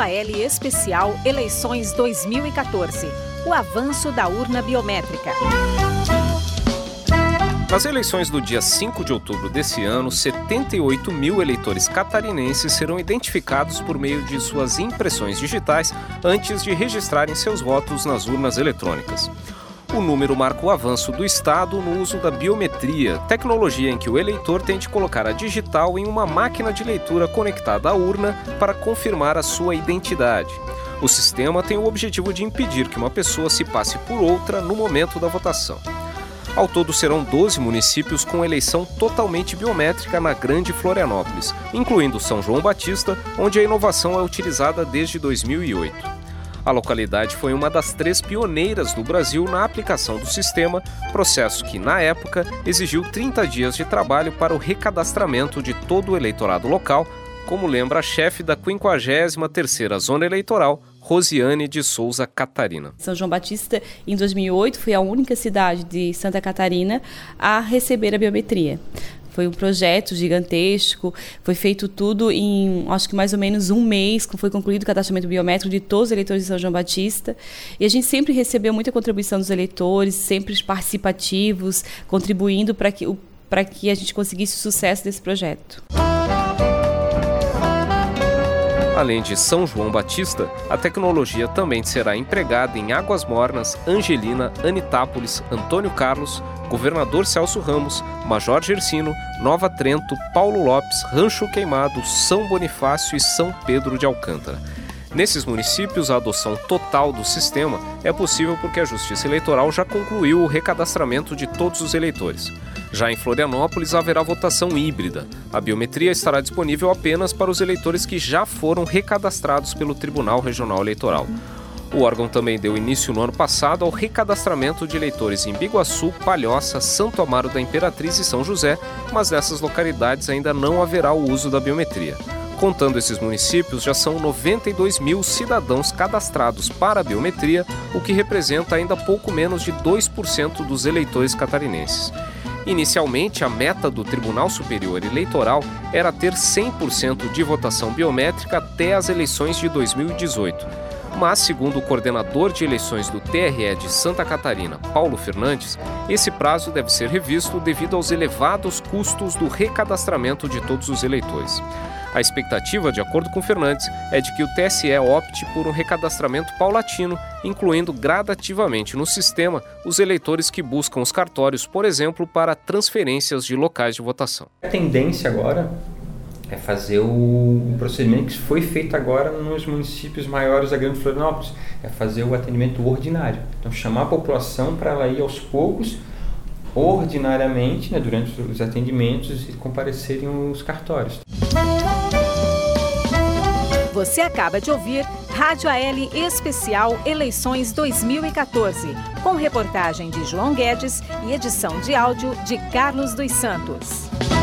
AL Especial Eleições 2014. O avanço da urna biométrica. Nas eleições do dia 5 de outubro desse ano, 78 mil eleitores catarinenses serão identificados por meio de suas impressões digitais antes de registrarem seus votos nas urnas eletrônicas. O número marca o avanço do Estado no uso da biometria, tecnologia em que o eleitor tem de colocar a digital em uma máquina de leitura conectada à urna para confirmar a sua identidade. O sistema tem o objetivo de impedir que uma pessoa se passe por outra no momento da votação. Ao todo, serão 12 municípios com eleição totalmente biométrica na Grande Florianópolis, incluindo São João Batista, onde a inovação é utilizada desde 2008. A localidade foi uma das 3 pioneiras do Brasil na aplicação do sistema, processo que, na época, exigiu 30 dias de trabalho para o recadastramento de todo o eleitorado local, como lembra a chefe da 53ª Zona Eleitoral, Rosiane de Souza Catarina. São João Batista, em 2008, foi a única cidade de Santa Catarina a receber a biometria. Foi um projeto gigantesco, foi feito tudo em, acho que mais ou menos um mês, que foi concluído o cadastramento biométrico de todos os eleitores de São João Batista. E a gente sempre recebeu muita contribuição dos eleitores, sempre participativos, contribuindo para que a gente conseguisse o sucesso desse projeto. Além de São João Batista, a tecnologia também será empregada em Águas Mornas, Angelina, Anitápolis, Antônio Carlos, Governador Celso Ramos, Major Gercino, Nova Trento, Paulo Lopes, Rancho Queimado, São Bonifácio e São Pedro de Alcântara. Nesses municípios, a adoção total do sistema é possível porque a Justiça Eleitoral já concluiu o recadastramento de todos os eleitores. Já em Florianópolis, haverá votação híbrida. A biometria estará disponível apenas para os eleitores que já foram recadastrados pelo Tribunal Regional Eleitoral. O órgão também deu início no ano passado ao recadastramento de eleitores em Biguaçu, Palhoça, Santo Amaro da Imperatriz e São José, mas nessas localidades ainda não haverá o uso da biometria. Contando esses municípios, já são 92 mil cidadãos cadastrados para a biometria, o que representa ainda pouco menos de 2% dos eleitores catarinenses. Inicialmente, a meta do Tribunal Superior Eleitoral era ter 100% de votação biométrica até as eleições de 2018. Mas, segundo o coordenador de eleições do TRE de Santa Catarina, Paulo Fernandes, esse prazo deve ser revisto devido aos elevados custos do recadastramento de todos os eleitores. A expectativa, de acordo com Fernandes, é de que o TSE opte por um recadastramento paulatino, incluindo gradativamente no sistema os eleitores que buscam os cartórios, por exemplo, para transferências de locais de votação. A tendência agora é fazer o procedimento que foi feito agora nos municípios maiores da Grande Florianópolis, é fazer o atendimento ordinário. Então, chamar a população para ela ir aos poucos, ordinariamente, durante os atendimentos e comparecerem aos cartórios. Você acaba de ouvir Rádio AL Especial Eleições 2014, com reportagem de João Guedes e edição de áudio de Carlos dos Santos.